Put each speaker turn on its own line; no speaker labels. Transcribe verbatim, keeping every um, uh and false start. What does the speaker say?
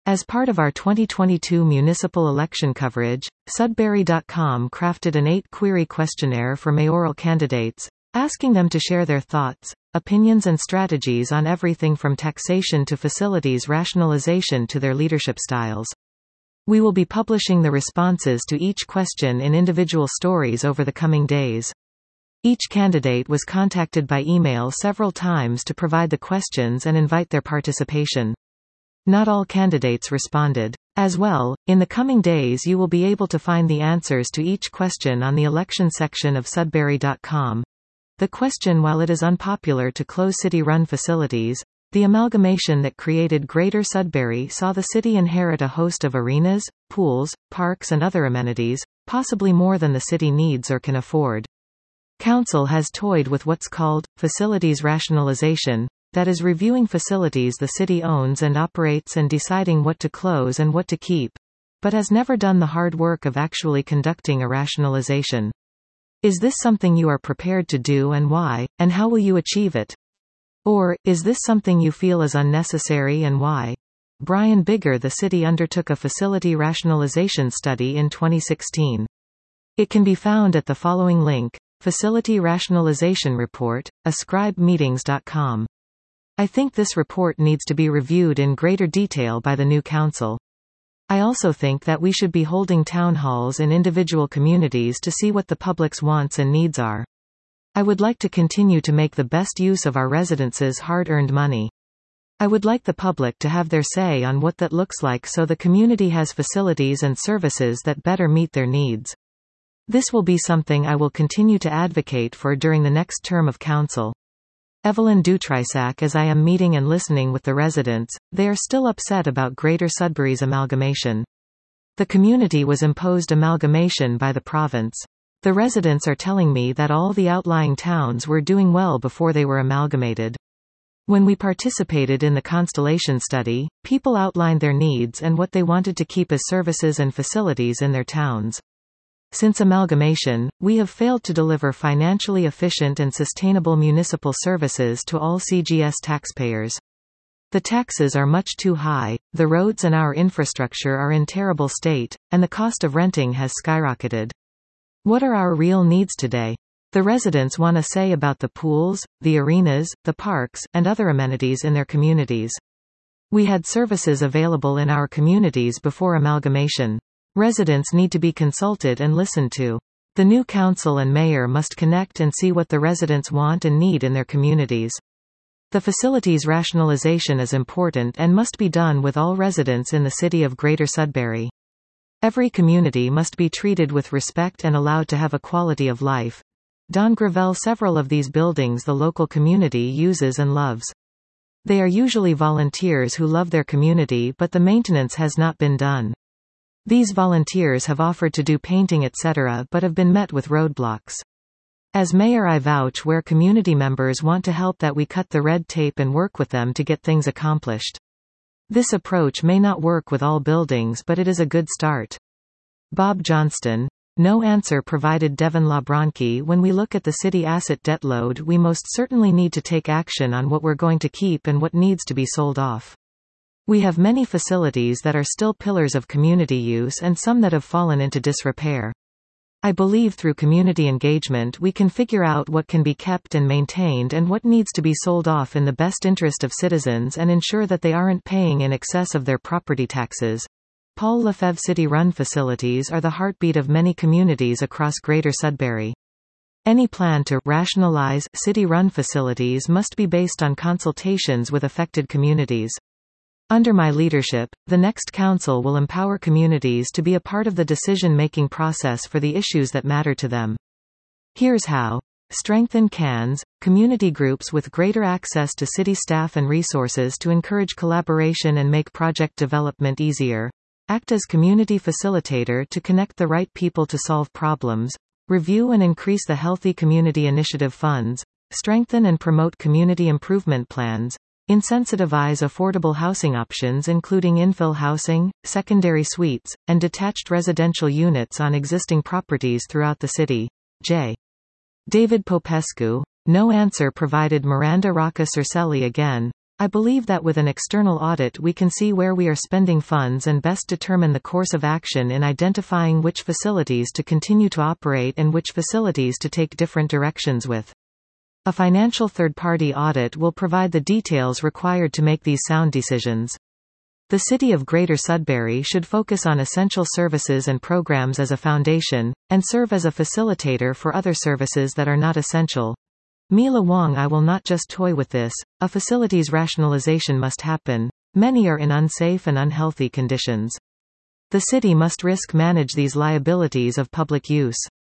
As part of our twenty twenty-two municipal election coverage, Sudbury dot com crafted an eight-query questionnaire for mayoral candidates, asking them to share their thoughts, opinions and strategies on everything from taxation to facilities rationalization to their leadership styles. We will be publishing the responses to each question in individual stories over the coming days. Each candidate was contacted by email several times to provide the questions and invite their participation. Not all candidates responded. As well, in the coming days you will be able to find the answers to each question on the election section of Sudbury dot com. The question: while it is unpopular to close city-run facilities, the amalgamation that created Greater Sudbury saw the city inherit a host of arenas, pools, parks and other amenities, possibly more than the city needs or can afford. Council has toyed with what's called facilities rationalization, that is reviewing facilities the city owns and operates and deciding what to close and what to keep, but has never done the hard work of actually conducting a rationalization. Is this something you are prepared to do and why, and how will you achieve it? Or, is this something you feel is unnecessary and why? Brian Bigger. The city undertook a facility rationalization study in twenty sixteen. It can be found at the following link: Facility Rationalization Report, ascribe meetings dot com. I think this report needs to be reviewed in greater detail by the new council. I also think that we should be holding town halls in individual communities to see what the public's wants and needs are. I would like to continue to make the best use of our residents' hard-earned money. I would like the public to have their say on what that looks like so the community has facilities and services that better meet their needs. This will be something I will continue to advocate for during the next term of council. Evelyn Dutrisac. As I am meeting and listening with the residents, they are still upset about Greater Sudbury's amalgamation. The community was imposed amalgamation by the province. The residents are telling me that all the outlying towns were doing well before they were amalgamated. When we participated in the Constellation study, people outlined their needs and what they wanted to keep as services and facilities in their towns. Since amalgamation, we have failed to deliver financially efficient and sustainable municipal services to all C G S taxpayers. The taxes are much too high, the roads and our infrastructure are in terrible state, and the cost of renting has skyrocketed. What are our real needs today? The residents want a say about the pools, the arenas, the parks, and other amenities in their communities. We had services available in our communities before amalgamation. Residents need to be consulted and listened to. The new council and mayor must connect and see what the residents want and need in their communities. The facilities rationalization is important and must be done with all residents in the city of Greater Sudbury. Every community must be treated with respect and allowed to have a quality of life. Don Gravel. Several of these buildings the local community uses and loves. They are usually volunteers who love their community, but the maintenance has not been done. These volunteers have offered to do painting et cetera but have been met with roadblocks. As mayor, I vouch where community members want to help that we cut the red tape and work with them to get things accomplished. This approach may not work with all buildings, but it is a good start. Bob Johnston. No answer provided. Devin Labronki. When we look at the city asset debt load, we most certainly need to take action on what we're going to keep and what needs to be sold off. We have many facilities that are still pillars of community use and some that have fallen into disrepair. I believe through community engagement we can figure out what can be kept and maintained and what needs to be sold off in the best interest of citizens and ensure that they aren't paying in excess of their property taxes. Paul Lefebvre. City-run facilities are the heartbeat of many communities across Greater Sudbury. Any plan to rationalize city-run facilities must be based on consultations with affected communities. Under my leadership, the next council will empower communities to be a part of the decision-making process for the issues that matter to them. Here's how. Strengthen C A Ns, community groups with greater access to city staff and resources to encourage collaboration and make project development easier. Act as community facilitator to connect the right people to solve problems. Review and increase the Healthy Community Initiative funds. Strengthen and promote community improvement plans. Insensitivize affordable housing options including infill housing, secondary suites, and detached residential units on existing properties throughout the city. J. David Popescu. No answer provided. Miranda Rocca Cercelli. Again, I believe that with an external audit we can see where we are spending funds and best determine the course of action in identifying which facilities to continue to operate and which facilities to take different directions with. A financial third-party audit will provide the details required to make these sound decisions. The City of Greater Sudbury should focus on essential services and programs as a foundation, and serve as a facilitator for other services that are not essential. Mila Wong. I will not just toy with this, a facilities rationalization must happen. Many are in unsafe and unhealthy conditions. The city must risk manage these liabilities of public use.